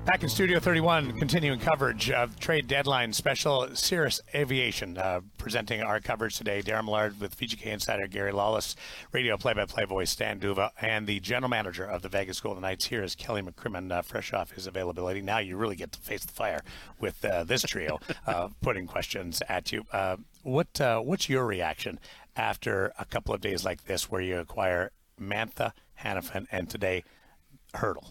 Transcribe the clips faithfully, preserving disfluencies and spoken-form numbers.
Back in Studio thirty-one, continuing coverage of trade deadline special. Cirrus Aviation uh, presenting our coverage today. Darren Millard with V G K Insider Gary Lawless, radio play-by-play voice Stan Duva, and the general manager of the Vegas Golden Knights here is Kelly McCrimmon, uh, fresh off his availability. Now you really get to face the fire with uh, this trio uh, putting questions at you. Uh, what uh, What's your reaction after a couple of days like this where you acquire Mantha, Hanifin, and today Hertl?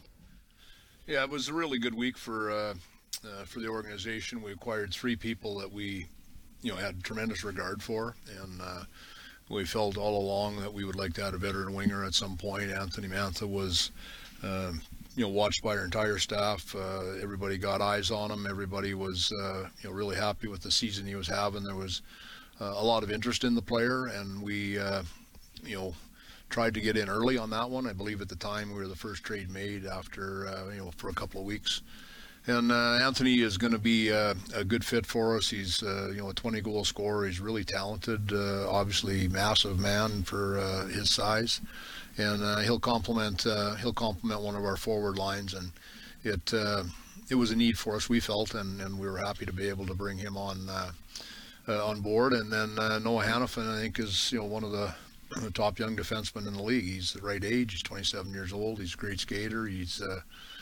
Yeah, it was a really good week for uh, uh, for the organization. We acquired three people that we, you know, had tremendous regard for, and uh, we felt all along that we would like to add a veteran winger at some point. Anthony Mantha was, uh, you know, watched by our entire staff. Uh, everybody got eyes on him. Everybody was, uh, you know, really happy with the season he was having. There was uh, a lot of interest in the player, and we, uh, you know. tried to get in early on that one. I believe at the time we were the first trade made after, uh, you know, for a couple of weeks. And uh, Anthony is going to be uh, a good fit for us. He's, uh, you know, a twenty-goal scorer. He's really talented, uh, obviously massive man for uh, his size. And uh, he'll complement uh, he'll complement one of our forward lines. And it uh, it was a need for us, we felt, and, and we were happy to be able to bring him on uh, uh, on board. And then uh, Noah Hanifin, I think, is, you know, one of the the top young defenseman in the league. He's the right age. He's twenty-seven years old. He's a great skater. He's uh,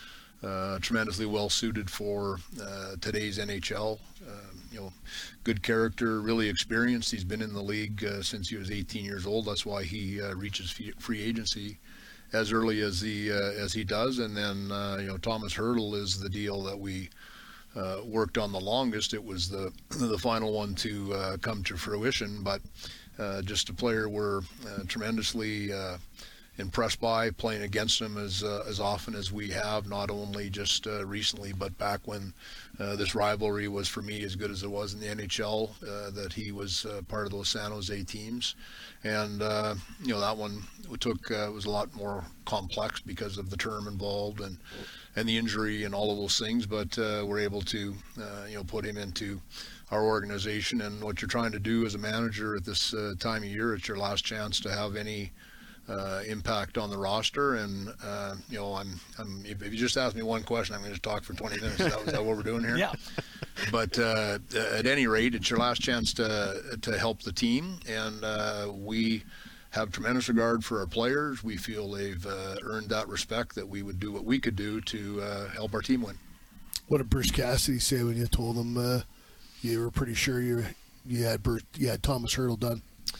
uh, tremendously well suited for uh, today's N H L. Uh, you know, good character, really experienced. He's been in the league uh, since he was eighteen years old. That's why he uh, reaches free agency as early as he uh, as he does. And then uh, you know, Thomas Hertl is the deal that we uh, worked on the longest. It was the the final one to uh, come to fruition, but. Uh, just a player we're uh, tremendously uh, impressed by, playing against him as uh, as often as we have, not only just uh, recently, but back when uh, this rivalry was, for me, as good as it was in the N H L, uh, that he was uh, part of those San Jose teams. And, uh, you know, that one took uh, was a lot more complex because of the term involved and, and the injury and all of those things, but uh, we're able to, uh, you know, put him into our organization. And what you're trying to do as a manager at this uh, time of year, it's your last chance to have any uh, impact on the roster. And uh, you know, I'm, I'm if, if you just ask me one question, I'm going to talk for twenty minutes. Is that, is that what we're doing here? Yeah. But uh, at any rate, it's your last chance to to help the team, and uh, we have tremendous regard for our players. We feel they've uh, earned that respect, that we would do what we could do to uh, help our team win. What did Bruce Cassidy say when you told him uh, you were pretty sure you you had Bruce, you had Thomas Hertl done?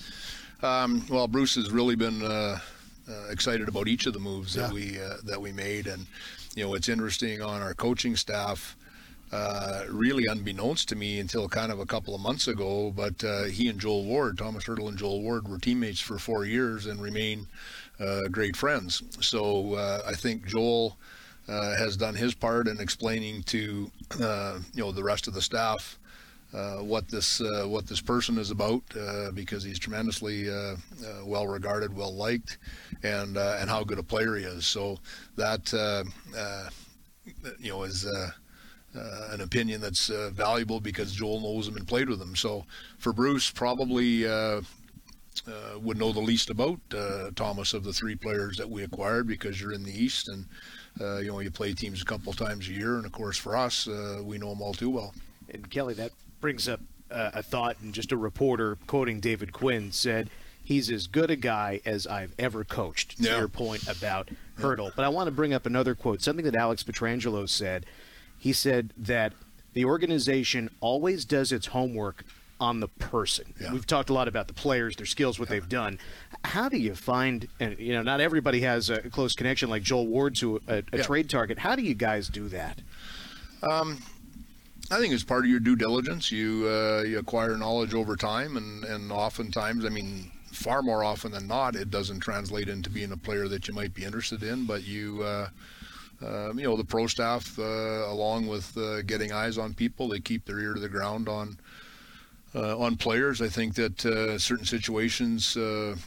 Um, well, Bruce has really been uh, uh, excited about each of the moves yeah. that we uh, that we made, and you know, it's interesting on our coaching staff. Uh, really unbeknownst to me until kind of a couple of months ago, but uh, he and Joel Ward, Thomas Hertl and Joel Ward, were teammates for four years and remain uh, great friends. So uh, I think Joel uh, has done his part in explaining to uh, you know, the rest of the staff uh, what this uh, what this person is about, uh, because he's tremendously uh, uh, well regarded, well liked, and uh, and how good a player he is. So that uh, uh, you know is. Uh, Uh, an opinion that's uh, valuable because Joel knows him and played with him. So for Bruce, probably uh, uh, would know the least about uh, Thomas of the three players that we acquired, because you're in the East and uh, you know, you play teams a couple times a year, and of course for us, uh, we know them all too well. And Kelly, that brings up uh, a thought, and just a reporter quoting David Quinn said, he's as good a guy as I've ever coached, to yeah. your point about Hertl. But I want to bring up another quote, something that Alex Pietrangelo said. He said that the organization always does its homework on the person. Yeah. We've talked a lot about the players, their skills, what yeah. they've done. How do you find, and you know, not everybody has a close connection like Joel Ward to a, a yeah. trade target. How do you guys do that? Um, I think it's part of your due diligence. You uh, you acquire knowledge over time, and, and oftentimes, I mean, far more often than not, it doesn't translate into being a player that you might be interested in, but you uh, Uh, you know, the pro staff, uh, along with uh, getting eyes on people, they keep their ear to the ground on uh, on players. I think that uh, certain situations, uh,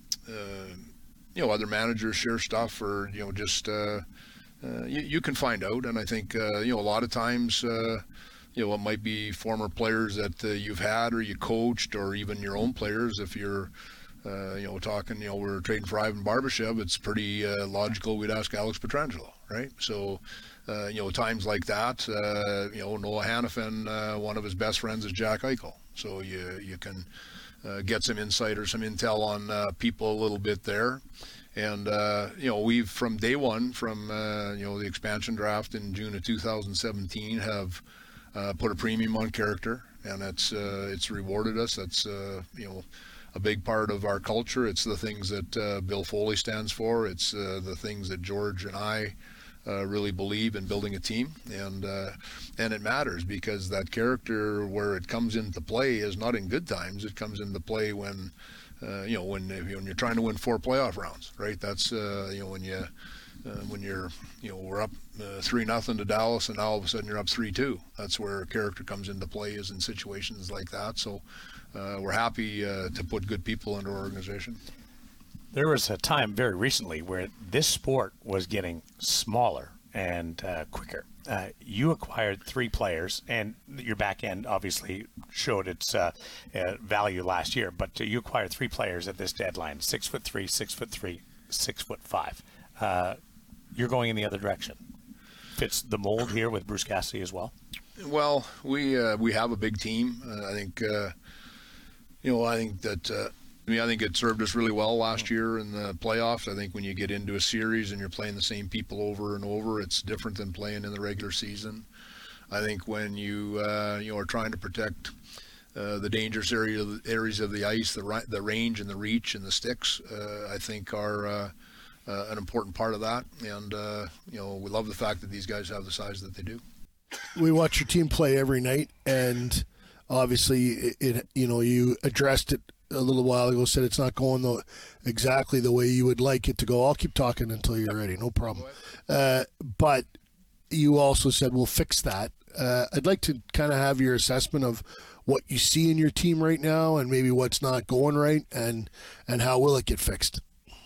uh, you know, other managers share stuff, or you know, just uh, uh, you, you can find out. And I think uh, you know, a lot of times, uh, you know, it might be former players that uh, you've had or you coached, or even your own players. If you're Uh, you know, talking, you know, we're trading for Ivan Barbashev, it's pretty uh, logical we'd ask Alex Pietrangelo, right? So uh, you know, times like that, uh, you know, Noah Hannafin, uh, one of his best friends is Jack Eichel. So you you can uh, get some insight or some intel on uh, people a little bit there. And, uh, you know, we've from day one, from, uh, you know, the expansion draft in June of two thousand seventeen, have uh, put a premium on character, and it's uh, it's rewarded us. That's, uh, you know, a big part of our culture. It's the things that uh, Bill Foley stands for. It's uh, the things that George and I uh, really believe in building a team. And uh, and it matters, because that character, where it comes into play, is not in good times. It comes into play when, uh, you know, when, when you're trying to win four playoff rounds, right? That's, uh, you know, when you, uh, when you're, you know, we're up uh, three nothing to Dallas, and now all of a sudden you're up three two. That's where character comes into play, is in situations like that. So uh, we're happy uh, to put good people into our organization. There was a time very recently where this sport was getting smaller and uh, quicker. Uh, you acquired three players, and your back end obviously showed its uh, uh, value last year. But you acquired three players at this deadline: six foot three, six foot three, six foot five. Uh, you're going in the other direction. Fits the mold here with Bruce Cassidy as well. Well, we uh, we have a big team. Uh, I think uh, you know. I think that. Uh, I mean, I think it served us really well last year in the playoffs. I think when you get into a series and you're playing the same people over and over, it's different than playing in the regular season. I think when you uh, you know are trying to protect uh, the dangerous area, areas of the ice, the the range and the reach and the sticks, uh, I think are uh, uh, an important part of that. And uh, you know, we love the fact that these guys have the size that they do. We watch your team play every night, and obviously, it, it you know you addressed it a little while ago, said it's not going the, exactly the way you would like it to go. I'll keep talking until you're ready, no problem. Uh, but you also said we'll fix that. Uh, I'd like to kind of have your assessment of what you see in your team right now, and maybe what's not going right, and and how will it get fixed?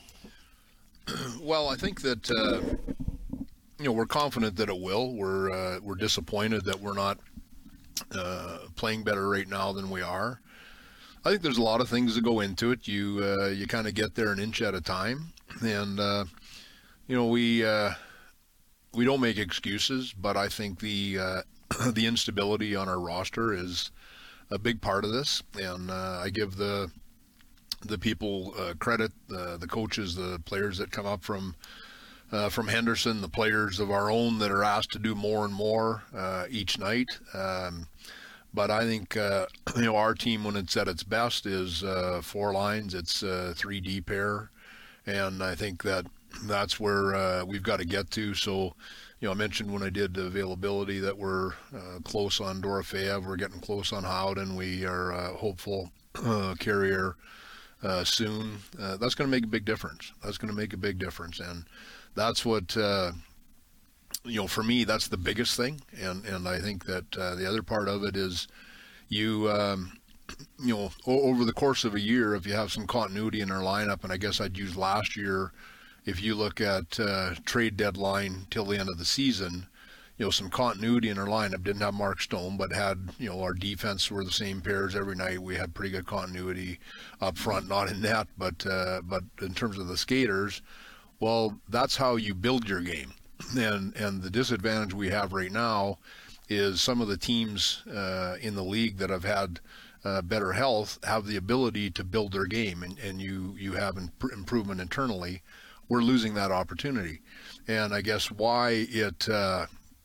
Well, I think that uh, you know we're confident that it will. We're uh, we're disappointed that we're not uh, playing better right now than we are. I think there's a lot of things that go into it. You uh, you kind of get there an inch at a time, and uh, you know we uh, we don't make excuses, but I think the uh, the instability on our roster is a big part of this, and uh, I give the the people uh, credit, uh, the coaches, the players that come up from uh, from Henderson, the players of our own that are asked to do more and more uh, each night. Um, But I think, uh, you know, our team, when it's at its best, is uh, four lines. It's a three D pair. And I think that that's where uh, we've got to get to. So, you know, I mentioned when I did availability that we're uh, close on Dorofeyev. We're getting close on Howden. We are uh, hopeful uh, Carrier uh, soon. Uh, that's going to make a big difference. That's going to make a big difference. And that's what... Uh, You know, for me, that's the biggest thing, and and I think that uh, the other part of it is, you um, you know, o- over the course of a year, if you have some continuity in our lineup, and I guess I'd use last year, if you look at uh, trade deadline till the end of the season, you know, some continuity in our lineup. Didn't have Mark Stone, but had, you know, our defense were the same pairs every night. We had pretty good continuity up front, not in net, but uh, but in terms of the skaters, well, that's how you build your game. And and the disadvantage we have right now is some of the teams uh, in the league that have had uh, better health have the ability to build their game, and, and you, you have imp- improvement internally. We're losing that opportunity. And I guess why it, uh,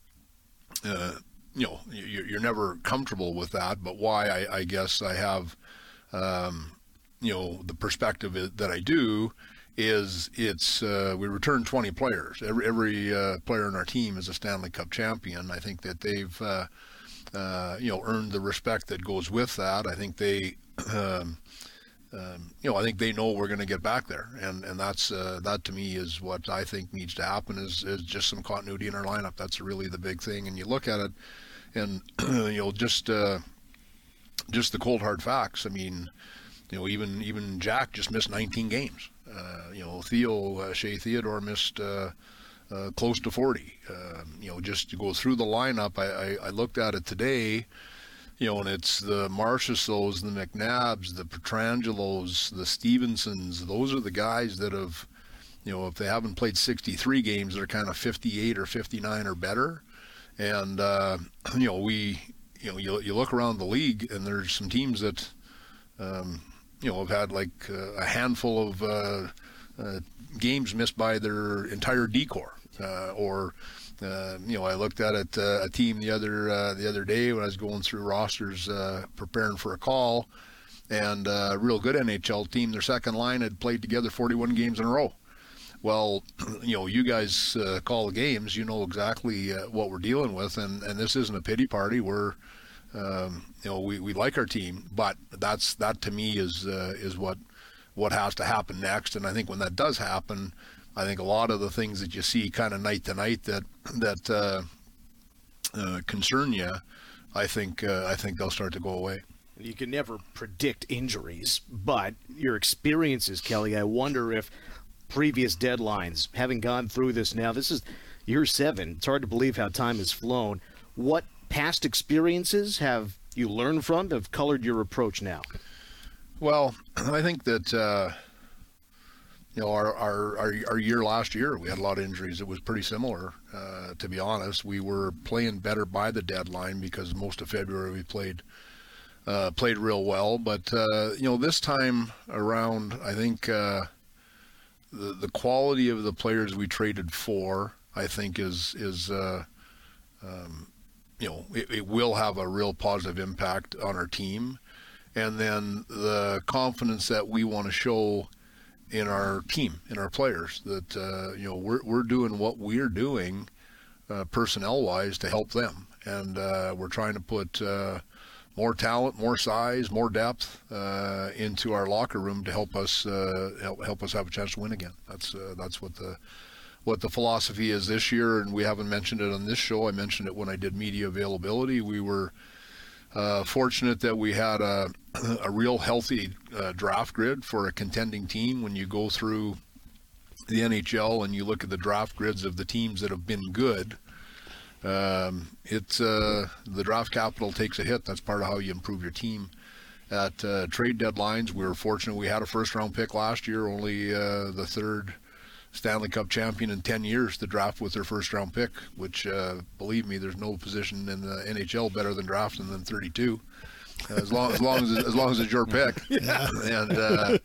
uh, you know, you're never comfortable with that, but why I, I guess I have, um, you know, the perspective that I do is it's uh, we return twenty players. Every every uh, player in our team is a Stanley Cup champion. I think that they've uh, uh, you know earned the respect that goes with that. I think they um, um, you know I think they know we're going to get back there, and and that's uh, that to me is what I think needs to happen is is just some continuity in our lineup. That's really the big thing. And you look at it, and you know just uh, just the cold hard facts. I mean, you know even even Jack just missed nineteen games. Uh, you know, Theo, uh, Shea Theodore missed uh, uh, close to forty. Uh, you know, just to go through the lineup, I, I, I looked at it today, you know, and it's the Marchessaults, the McNabbs, the Petrangelos, the Stevensons. Those are the guys that have you know, if they haven't played sixty-three games, they're kind of fifty-eight or fifty-nine or better. And, uh, you know, we, you know, you, you look around the league and there's some teams that, um, you know, have had like uh, a handful of uh, uh, games missed by their entire D-corps. Uh, or, uh, you know, I looked at it, uh, a team the other uh, the other day when I was going through rosters uh, preparing for a call, and uh, a real good N H L team, their second line had played together forty-one games in a row. Well, you know, you guys uh, call the games, you know exactly uh, what we're dealing with, and, and this isn't a pity party. We're, um, you know, we, we like our team, but that's that to me is uh, is what what has to happen next. And I think when that does happen, I think a lot of the things that you see kind of night to night that that uh, uh, concern you, I think uh, I think they'll start to go away. You can never predict injuries, but your experiences, Kelly, I wonder if previous deadlines, having gone through this now, this is year seven. It's hard to believe how time has flown. What past experiences have you learned from, have colored your approach now? Well, I think that, uh, you know, our, our, our, our year last year, we had a lot of injuries. It was pretty similar, uh, to be honest. We were playing better by the deadline because most of February we played uh, played real well. But, uh, you know, this time around, I think uh, the the quality of the players we traded for, I think, is, is uh, um, you know, it, it will have a real positive impact on our team. And then the confidence that we want to show in our team, in our players, that, uh, you know, we're, we're doing what we're doing uh, personnel-wise to help them. And uh, we're trying to put uh, more talent, more size, more depth uh, into our locker room to help us uh, help, help us have a chance to win again. That's uh, that's what the what the philosophy is this year, and we haven't mentioned it on this show. I mentioned it when I did media availability. We were uh, fortunate that we had a a real healthy uh, draft grid for a contending team. When you go through the N H L and you look at the draft grids of the teams that have been good, um, it's uh, the draft capital takes a hit. That's part of how you improve your team. At uh, trade deadlines, we were fortunate we had a first-round pick last year, only uh, the third Stanley Cup champion in ten years to draft with their first-round pick, which, uh, believe me, there's no position in the N H L better than drafting than thirty-two. As long as long as as long as it's your pick, yeah. And uh,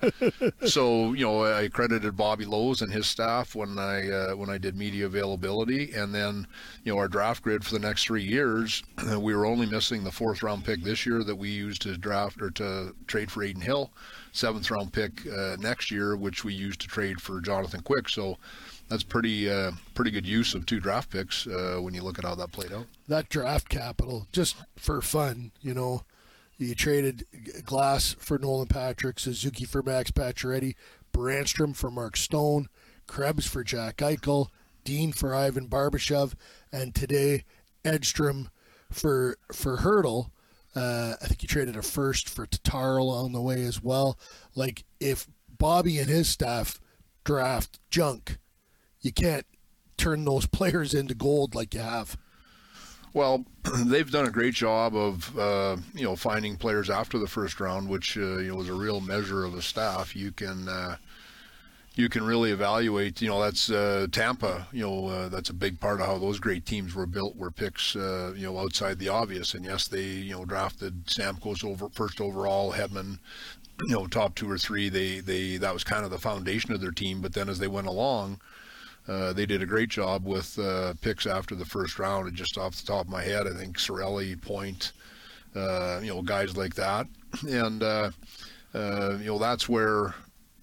so you know, I credited Bobby Lowe's and his staff when I uh, when I did media availability, and then you know our draft grid for the next three years, we were only missing the fourth round pick this year that we used to draft or to trade for Aiden Hill, seventh round pick uh, next year, which we used to trade for Jonathan Quick. So that's pretty uh, pretty good use of two draft picks uh, when you look at how that played out. That draft capital, just for fun, you know. You traded Glass for Nolan Patrick, Suzuki for Max Pacioretty, Brandstrom for Mark Stone, Krebs for Jack Eichel, Dean for Ivan Barbashev, and today Edstrom for for Hurdle. Uh, I think you traded a first for Tatar along the way as well. Like, if Bobby and his staff draft junk, you can't turn those players into gold like you have. Well, they've done a great job of, uh, you know, finding players after the first round, which, uh, you know, is a real measure of a staff. You can uh, you can really evaluate, you know, that's uh, Tampa, you know, uh, that's a big part of how those great teams were built, were picks, uh, you know, outside the obvious. And, yes, they, you know, drafted Stamkos over first overall, Hedman, you know, top two or three. They, they That was kind of the foundation of their team. But then as they went along, Uh, they did a great job with uh, picks after the first round. And just off the top of my head, I think Cirelli, Point, uh, you know, guys like that. And, uh, uh, you know, that's where,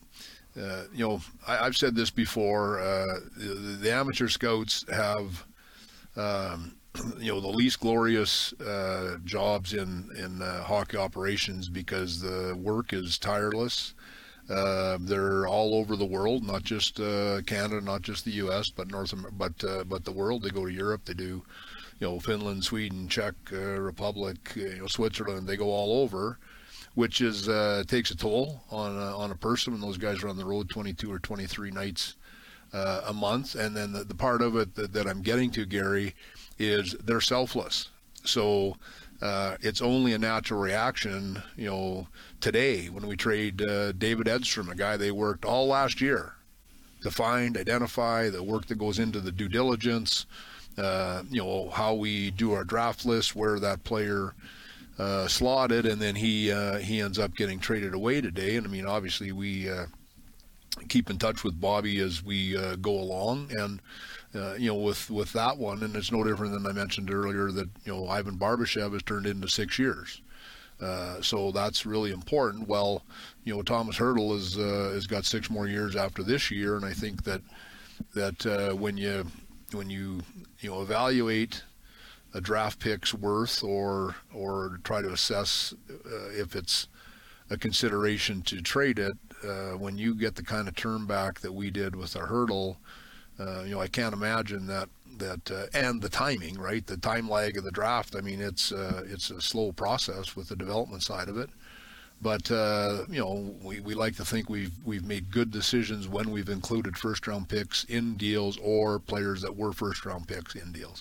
uh, you know, I, I've said this before, uh, the, the amateur scouts have, um, you know, the least glorious uh, jobs in, in uh, hockey operations because the work is tireless. Uh, they're all over the world, not just uh, Canada, not just the U S, but North, but uh, but the world. They go to Europe. They do, you know, Finland, Sweden, Czech uh, Republic, you know, Switzerland. They go all over, which is uh, takes a toll on uh, on a person when those guys are on the road twenty-two or twenty-three nights uh, a month. And then the, the part of it that, that I'm getting to, Gary, is they're selfless. So. Uh, it's only a natural reaction, you know, today when we trade uh, David Edstrom, a guy they worked all last year to find, identify, the work that goes into the due diligence, uh, you know, how we do our draft list, where that player uh, slotted, and then he uh, he ends up getting traded away today. And I mean, obviously we uh, keep in touch with Bobby as we uh, go along, and uh, you know, with with that one, and it's no different than I mentioned earlier that, you know, Ivan Barbashev has turned into six years. Uh, so that's really important. Well, you know, Thomas Hertl is uh, has got six more years after this year, and I think that that uh, when you when you you know evaluate a draft pick's worth, or or try to assess uh, if it's a consideration to trade it, uh, when you get the kind of term back that we did with our Hertl, uh, you know, I can't imagine that. That uh, and the timing, right? The time lag of the draft. I mean, it's uh, it's a slow process with the development side of it. But uh, you know, we, we like to think we've we've made good decisions when we've included first round picks in deals, or players that were first round picks in deals.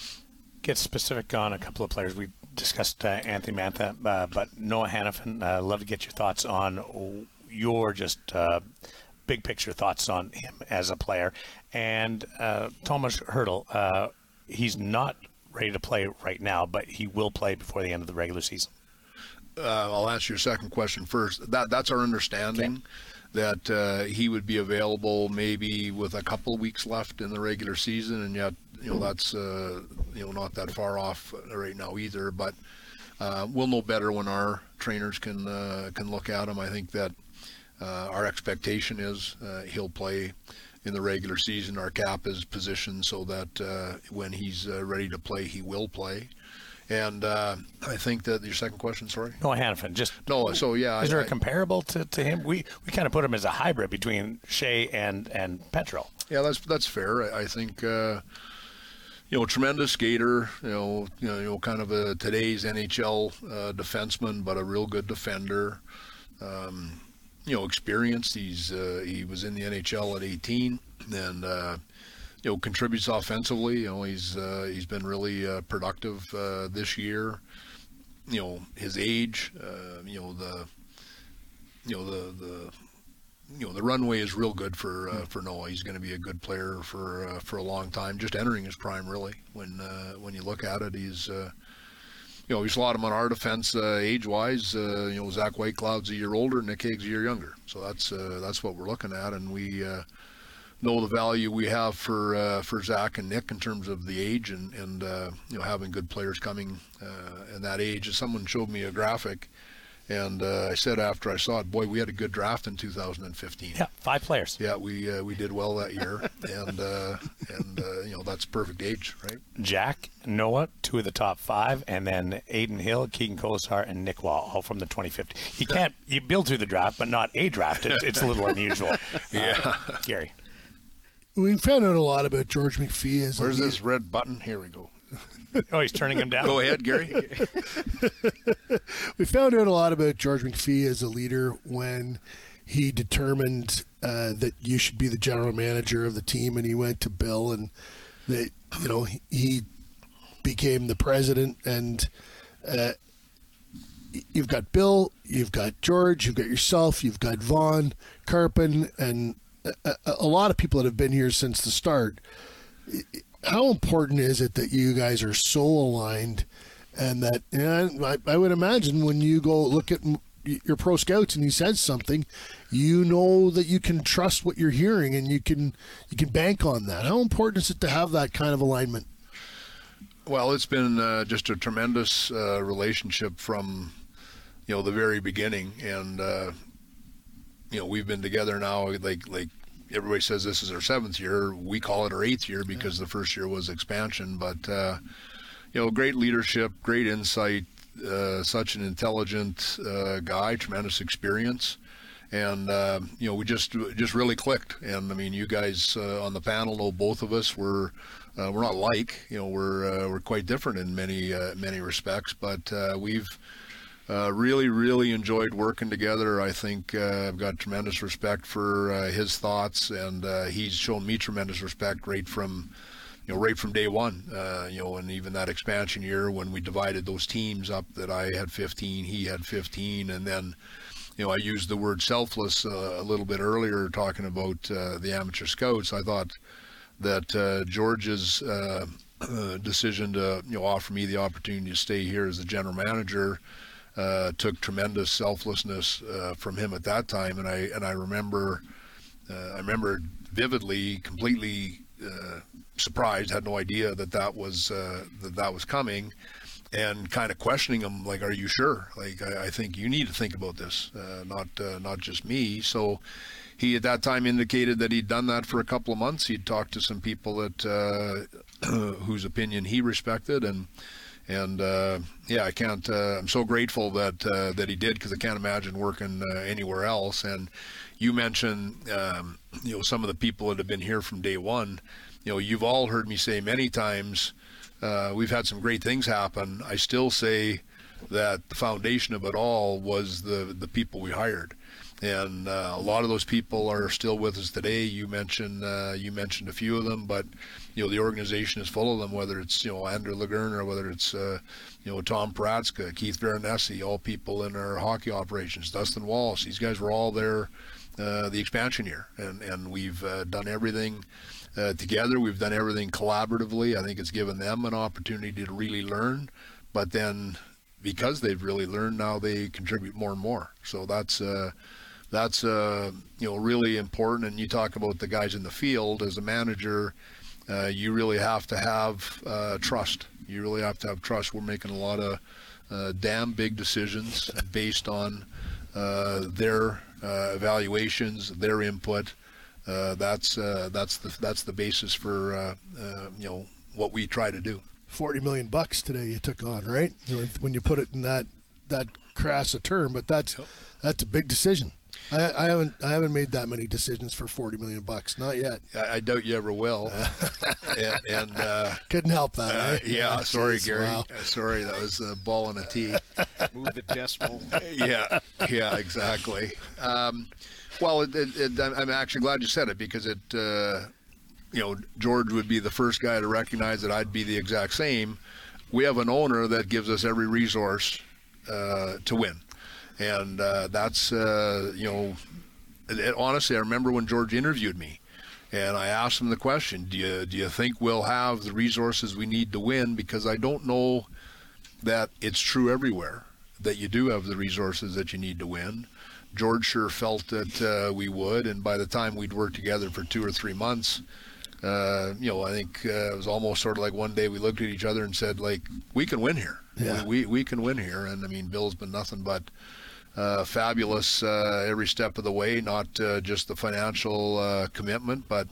Get specific on a couple of players. We discussed uh, Anthony Mantha, uh, but Noah Hanifin. Uh, love to get your thoughts on your just uh, big picture thoughts on him as a player. And uh, Thomas Hertl, uh, he's not ready to play right now, but he will play before the end of the regular season. Uh, I'll answer your second question first. That that's our understanding, okay. that uh, he would be available maybe with a couple of weeks left in the regular season, and yet, you know, that's uh, you know, not that far off right now either. But uh, we'll know better when our trainers can uh, can look at him. I think that uh, our expectation is uh, he'll play in the regular season. Our cap is positioned so that uh, when he's uh, ready to play, he will play. And uh, I think that your second question, sorry? Noah Hanifin, just no. So yeah, is I, there a I, comparable to, to him? We we kind of put him as a hybrid between Shea and and Petro. Yeah, that's that's fair. I, I think uh, you know, tremendous skater. You know, you know, you know, kind of a today's N H L uh, defenseman, but a real good defender. Um, you know, experienced. He's uh, he was in the N H L at eighteen, and uh, you know, contributes offensively. You know, he's uh, he's been really uh, productive uh, this year. You know, his age. Uh, you know the. You know the the. You know, the runway is real good for uh, for Noah. He's going to be a good player for uh, for a long time. Just entering his prime, really. When uh, when you look at it, he's. Uh, You know, we slot him on our defense uh, age-wise. Uh, you know, Zach Whitecloud's a year older, Nick Hague's a year younger. So that's uh, that's what we're looking at, and we uh, know the value we have for uh, for Zach and Nick in terms of the age, and and uh, you know, having good players coming uh, in that age. Someone showed me a graphic, and uh, I said after I saw it, boy, we had a good draft in two thousand fifteen. Yeah, five players. Yeah, we uh, we did well that year, and uh, and uh, you know, that's perfect age, right? Jack, Noah, two of the top five, and then Aiden Hill, Keegan Kolesar, and Nick Wall, all from the twenty fifteen. You can't you build through the draft, but not a draft. It's, it's a little unusual. Yeah, uh, Gary. We found out a lot about George McPhee. As Where's a this red button? Here we go. Oh, he's turning him down. Go ahead, Gary. We found out a lot about George McPhee as a leader when he determined uh, that you should be the general manager of the team, and he went to Bill, and that, you know, he became the president. And uh, you've got Bill, you've got George, you've got yourself, you've got Vaughn, Karpin, and a, a lot of people that have been here since the start. How important is it that you guys are so aligned, and that, you know, I, I would imagine when you go look at your pro scouts and he says something, you know that you can trust what you're hearing, and you can you can bank on that. How important is it to have that kind of alignment? Well, it's been uh, just a tremendous uh, relationship from, you know, the very beginning, and uh, you know, we've been together now, like like. Everybody says this is our seventh year. We call it our eighth year because the first year was expansion. But, uh, you know, great leadership, great insight, uh, such an intelligent uh, guy, tremendous experience. And, uh, you know, we just just really clicked. And, I mean, you guys uh, on the panel know both of us. We're, uh, we're not like, you know, we're, uh, we're quite different in many, uh, many respects. But uh, we've Uh, really, really enjoyed working together. I think uh, I've got tremendous respect for uh, his thoughts, and uh, he's shown me tremendous respect right from, you know, right from day one. Uh, you know, and even that expansion year when we divided those teams up, that I had fifteen, he had fifteen, and then you know, I used the word selfless uh, a little bit earlier talking about uh, the amateur scouts. I thought that uh, George's uh, uh, decision to, you know, offer me the opportunity to stay here as the general manager uh, took tremendous selflessness uh, from him at that time. And I and I remember, uh, I remember vividly, completely uh, surprised, had no idea that that was uh, that that was coming. And kind of questioning him, like, "Are you sure? Like, I, I think you need to think about this, uh, not uh, not just me." So, he at that time indicated that he'd done that for a couple of months. He'd talked to some people that uh, whose opinion he respected, and and uh, yeah, I can't. Uh, I'm so grateful that uh, that he did, because I can't imagine working uh, anywhere else. And you mentioned, um, you know, some of the people that have been here from day one. You know, you've all heard me say many times. Uh, we've had some great things happen. I still say that the foundation of it all was the the people we hired, and uh, a lot of those people are still with us today. You mentioned uh, you mentioned a few of them, but you know, the organization is full of them. Whether it's, you know, Andrew Lagern, or whether it's uh, you know, Tom Paratska, Keith Veronesi, all people in our hockey operations, Dustin Wallace. These guys were all there uh, the expansion year, and and we've uh, done everything. Uh, together, we've done everything collaboratively. I think it's given them an opportunity to really learn, but then because they've really learned, now they contribute more and more. So that's uh, that's uh, you know, really important. And you talk about the guys in the field. As a manager, uh, you really have to have uh, trust. You really have to have trust. We're making a lot of uh, damn big decisions based on uh, their uh, evaluations, their input. Uh, that's uh, that's the that's the basis for uh, uh, you know, what we try to do. Forty million bucks today you took on, right? When you put it in that that crass a term, but that's that's a big decision. I, I haven't I haven't made that many decisions for forty million bucks, not yet. I, I doubt you ever will. and and uh, couldn't help that. Uh, right? Yeah, oh, sorry, geez, Gary. wow. Uh, sorry, that was a ball and a tee. Move the decimal. yeah, yeah, exactly. Um, Well, it, it, it, I'm actually glad you said it, because it, uh, you know, George would be the first guy to recognize that I'd be the exact same. We have an owner that gives us every resource uh, to win, and uh, that's, uh, you know, it, it, honestly, I remember when George interviewed me, and I asked him the question: Do you do you think we'll have the resources we need to win? Because I don't know that it's true everywhere that you do have the resources that you need to win. George sure felt that uh, we would, and by the time we'd worked together for two or three months, uh, you know, I think uh, it was almost sort of like one day we looked at each other and said, like, we can win here. Yeah. We, we we can win here. And I mean, Bill's been nothing but uh, fabulous uh, every step of the way. Not uh, just the financial uh, commitment, but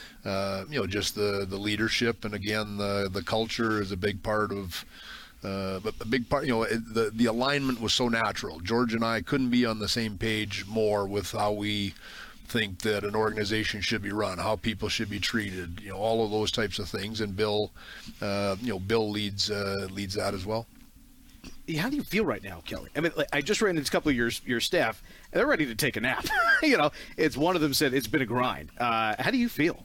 uh, you know, just the the leadership, and again, the the culture is a big part of. Uh, but a big part, you know, it, the the alignment was so natural. George and I couldn't be on the same page more with how we think that an organization should be run, how people should be treated, you know, all of those types of things. And Bill, uh, you know, Bill leads uh, leads that as well. How do you feel right now, Kelly? I mean, like, I just ran into a couple of your your staff, and they're ready to take a nap. You know, it's one of them said it's been a grind. Uh, how do you feel?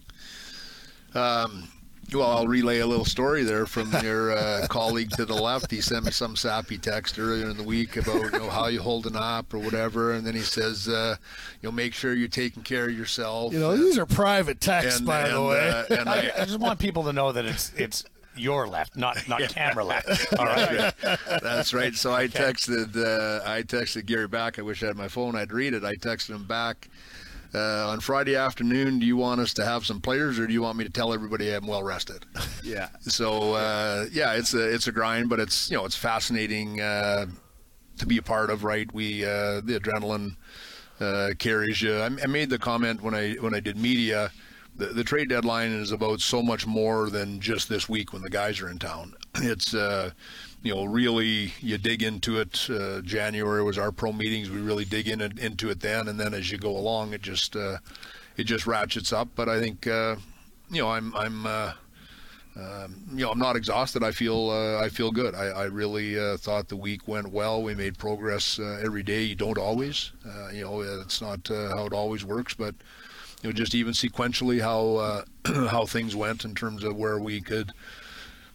Um. Well, I'll relay a little story there from your uh, colleague to the left. He sent me some sappy text earlier in the week about, you know, how you hold an up or whatever, and then he says, uh, you know, make sure you're taking care of yourself. You know, and, these are private texts, and, by and, the way. Uh, and I, I, I just want people to know that it's it's your left, not not camera left. All right. That's right. So I texted uh, I texted Gary back. I wish I had my phone. I'd read it. I texted him back. Uh, on Friday afternoon, do you want us to have some players, or do you want me to tell everybody I'm well rested? Yeah. So uh, yeah, it's a it's a grind, but it's, you know, it's fascinating uh, to be a part of. Right, we uh, the adrenaline uh, carries you. I, I made the comment when I when I did media. The, the trade deadline is about so much more than just this week when the guys are in town. It's uh, you know, really, you dig into it. Uh, January was our pro meetings. We really dig in it, into it then, and then as you go along, it just uh, it just ratchets up. But I think uh, you know, I'm I'm uh, um, you know, I'm not exhausted. I feel uh, I feel good. I, I really uh, thought the week went well. We made progress uh, every day. You don't always, uh, you know, it's not uh, how it always works, but you know, just even sequentially how uh, how things went in terms of where we could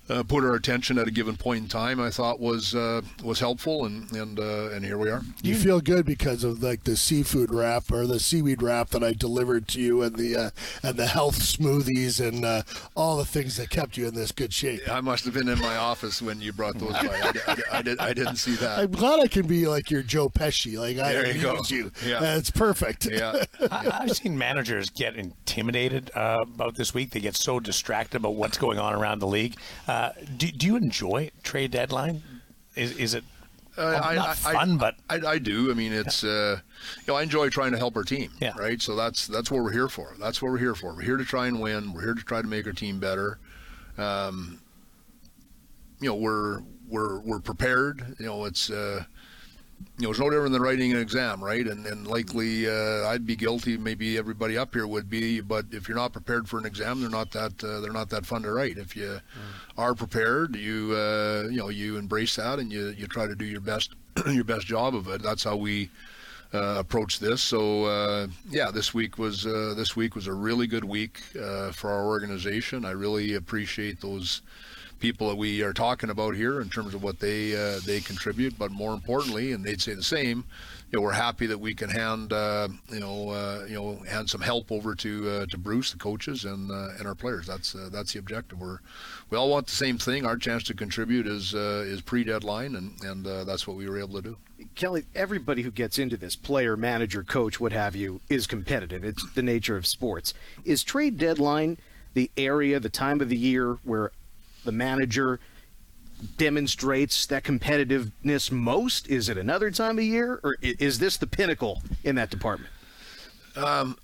uh, put our attention at a given point in time, I thought was uh, was helpful, and and uh, and here we are. You feel good because of like the seafood wrap or the seaweed wrap that I delivered to you, and the uh, and the health smoothies and uh, all the things that kept you in this good shape. I must have been in my office when you brought those by. I, I, I, did, I didn't see that. I'm glad I can be like your Joe Pesci. Like I There you go. amuse you. Yeah. Uh, it's perfect. Yeah. I, I've seen managers get intimidated uh, about this week. They get so distracted about what's going on around the league. Uh, do, do you enjoy trade deadline? Is, is it well, I, not I, fun, I, but I, I do. I mean, it's uh, you know, I enjoy trying to help our team, Yeah. right? So that's that's what we're here for. That's what we're here for. We're here to try and win. We're here to try to make our team better. Um, you know, we're we're we're prepared. You know, it's uh, you know, it's no different than writing an exam, right? And and likely uh, I'd be guilty. Maybe everybody up here would be. But if you're not prepared for an exam, they're not that uh, they're not that fun to write. If you mm. are prepared, you uh, you know you embrace that and you you try to do your best your best job of it. That's how we uh, approach this. So uh, yeah, this week was uh, this week was a really good week uh, for our organization. I really appreciate those people that we are talking about here in terms of what they uh, they contribute, but more importantly, and they'd say the same, you know, we're happy that we can hand uh, you know uh, you know hand some help over to uh, to Bruce, the coaches, and uh, and our players. That's uh, that's the objective. We're we all want the same thing. Our chance to contribute is uh, is pre-deadline, and and uh, that's what we were able to do. Kelly, everybody who gets into this, player, manager, coach, what have you, is competitive. It's the nature of sports. Is trade deadline the area, the time of the year where the manager demonstrates that competitiveness most? Is it another time of year, or is this the pinnacle in that department? Um,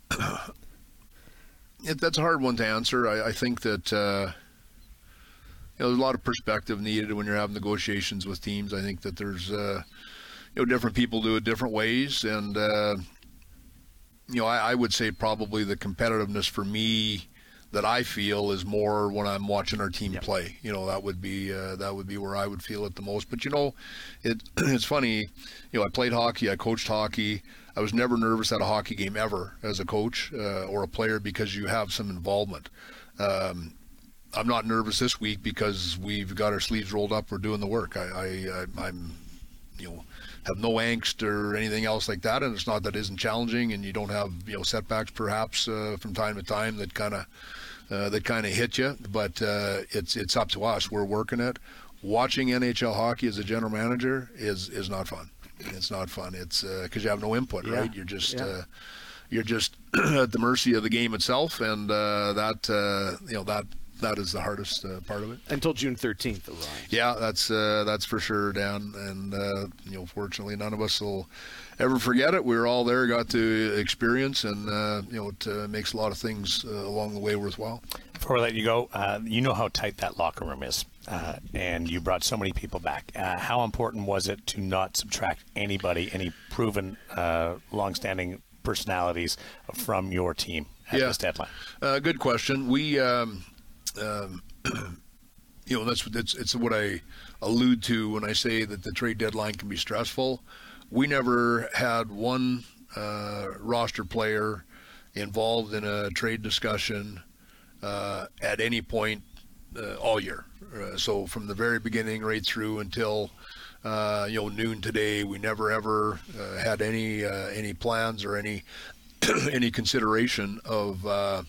it, that's a hard one to answer. I, I think that uh, you know, there's a lot of perspective needed when you're having negotiations with teams. I think that there's uh, you know different people do it different ways, and uh, you know I, I would say probably the competitiveness for me that I feel is more when I'm watching our team yep. play. You know, that would be uh, that would be where I would feel it the most. But you know, it it's funny. You know, I played hockey, I coached hockey. I was never nervous at a hockey game ever as a coach uh, or a player because you have some involvement. Um, I'm not nervous this week because we've got our sleeves rolled up. We're doing the work. I, I, I I'm, you know, have no angst or anything else like that. And it's not that it isn't challenging, and you don't have you know setbacks perhaps uh, from time to time that kind of. Uh, that kind of hit you, but uh, it's it's up to us. We're working it. Watching N H L hockey as a general manager is is not fun. It's not fun. It's because uh, you have no input, yeah. right? You're just yeah. uh, you're just at the mercy of the game itself, and uh, that uh, you know that that is the hardest uh, part of it. Until June thirteenth arrives. Yeah, that's uh, that's for sure, Dan. And uh, you know, fortunately, none of us will ever forget it. We were all there, got to experience, and uh, you know, it uh, makes a lot of things uh, along the way worthwhile. Before we let you go, uh, you know how tight that locker room is, uh, and you brought so many people back. Uh, how important was it to not subtract anybody, any proven, uh, long-standing personalities from your team at yeah. this deadline? Uh, good question. We, um, um, you know, that's that's it's what I allude to when I say that the trade deadline can be stressful. We never had one uh, roster player involved in a trade discussion uh, at any point uh, all year. Uh, so from the very beginning right through until uh, you know noon today, we never ever uh, had any uh, any plans or any any consideration of uh,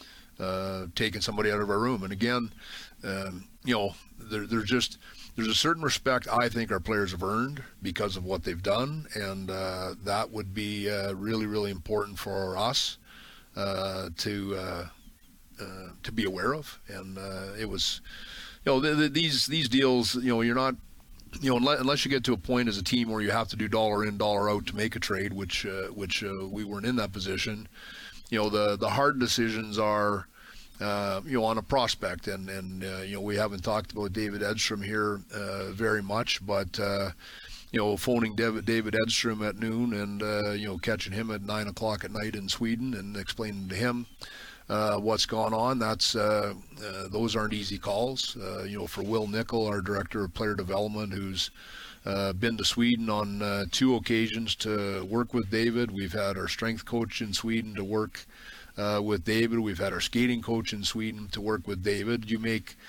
uh, taking somebody out of our room. And again, um, you know, there, there's just there's a certain respect I think our players have earned because of what they've done, and uh, that would be uh, really, really important for us uh, to uh, uh, to be aware of. And uh, it was, you know, the, the, these these deals, you know, you're not, you know, unless, unless you get to a point as a team where you have to do dollar in, dollar out to make a trade, which uh, which uh, we weren't in that position. You know, the the hard decisions are. Uh, you know, on a prospect, and and uh, you know, we haven't talked about David Edstrom here uh, very much, but uh, you know, phoning David, David Edstrom at noon, and uh, you know, catching him at nine o'clock at night in Sweden, and explaining to him uh, what's gone on. That's uh, uh, those aren't easy calls. Uh, you know, for Will Nickel, our director of player development, who's uh, been to Sweden on uh, two occasions to work with David. We've had our strength coach in Sweden to work. Uh, with David. We've had our skating coach in Sweden to work with David. You make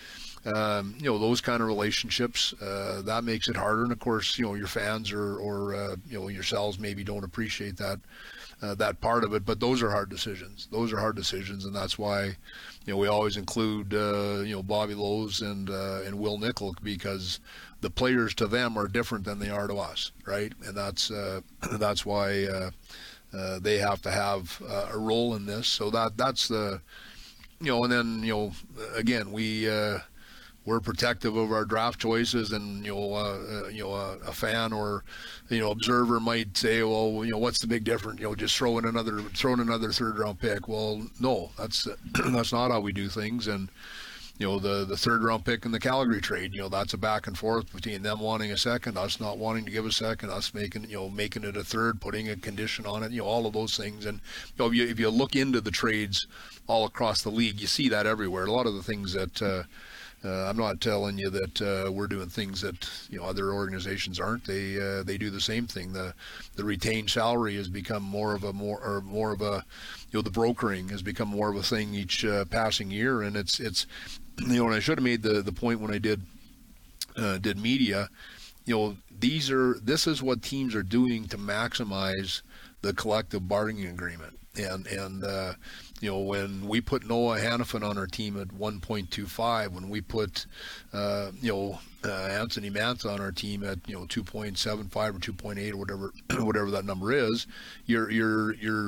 um, you know, those kind of relationships, uh, that makes it harder. And of course, you know, your fans or, or uh, you know, yourselves maybe don't appreciate that, uh, that part of it, but those are hard decisions. Those are hard decisions. And that's why, you know, we always include, uh, you know, Bobby Lowe's and, uh, and Will Nickel, because the players to them are different than they are to us. Right. And that's, uh, that's why, uh, uh, they have to have uh, a role in this. So that, that's the, you know, and then, you know, again, we, uh, we're protective of our draft choices, and you know, uh, uh, you know, uh, a fan or you know observer might say, well, you know, what's the big difference? You know, just throw in another, throw in another third round pick. Well, no, that's that's not how we do things. And you know, the the third round pick in the Calgary trade, you know, that's a back and forth between them wanting a second, us not wanting to give a second, us making you know making it a third, putting a condition on it, you know, all of those things. And you know, if you, if you look into the trades all across the league, you see that everywhere. A lot of the things that uh, Uh, I'm not telling you that uh, we're doing things that you know other organizations aren't. They uh, they do the same thing. The the retained salary has become more of a more or more of a you know the brokering has become more of a thing each uh, passing year. And it's it's you know and I should have made the, the point when I did uh, did media. You know these are this is what teams are doing to maximize the collective bargaining agreement. And and uh, you know when we put Noah Hannafin on our team at one point two five, when we put uh, you know uh, Anthony Mantha on our team at you know two point seven five or two point eight or whatever whatever that number is, you're you're you're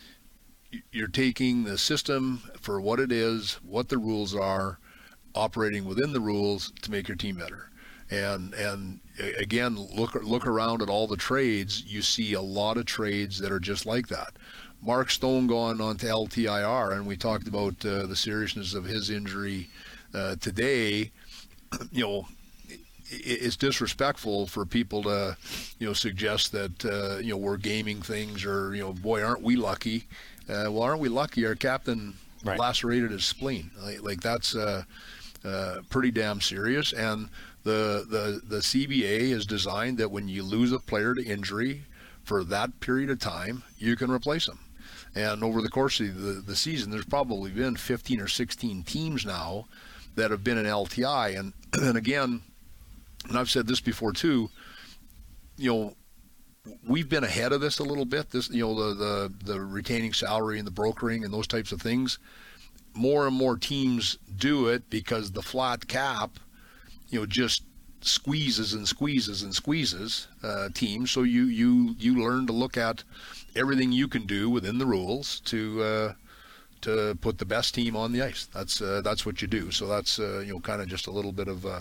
you're taking the system for what it is, what the rules are, operating within the rules to make your team better. And and again, look look around at all the trades. You see a lot of trades that are just like that. Mark Stone going on to L T I R, and we talked about uh, the seriousness of his injury uh, today. You know, it, it's disrespectful for people to, you know, suggest that uh, you know we're gaming things, or you know, boy, aren't we lucky? Uh, well, aren't we lucky? Our captain right. lacerated his spleen. Like, like that's uh, uh, pretty damn serious. And the the the C B A is designed that when you lose a player to injury for that period of time, you can replace them. And over the course of the, the season, there's probably been fifteen or sixteen teams now that have been in L T I. And, and again, and I've said this before too, you know, we've been ahead of this a little bit. This, you know, the, the, the retaining salary and the brokering and those types of things. More and more teams do it because the flat cap, you know, just squeezes and squeezes and squeezes uh, teams. So you, you, you learn to look at everything you can do within the rules to uh, to put the best team on the ice. That's uh, that's what you do. So that's uh, you know kind of just a little bit of uh,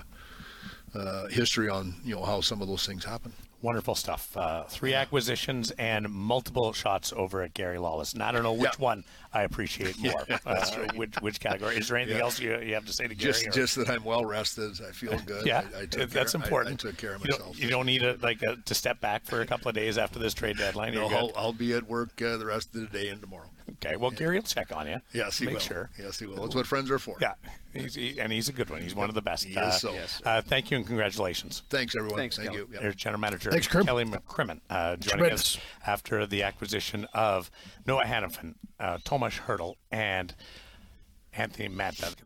uh, history on you know how some of those things happen. Wonderful stuff. Uh, three acquisitions and multiple shots over at Gary Lawless. And I don't know which yeah. one I appreciate more. Yeah, that's uh, right. which, which category? Is there anything yeah. else you, you have to say to Gary? Just, or? just that I'm well rested. I feel good. Yeah, I, I took that's care, important. I, I took care of you myself. Don't, you don't need a, like a, to step back for a couple of days after this trade deadline. No, You're I'll, good? I'll be at work uh, the rest of the day and tomorrow. Okay, well, yeah. Gary will check on you. Yes, he Make will. sure. Yes, he will. That's what friends are for. Yeah, he's, he, and he's a good one. He's one of the best. He uh, is so. Yes, uh, thank you and congratulations. Thanks, everyone. Thanks, Thank Kelly. you. Yep. There's General Manager Thanks, Krim. Kelly McCrimmon uh, joining Tremendous. us after the acquisition of Noah Hannafin, uh, Tomas Hertl, and Anthony Mantha.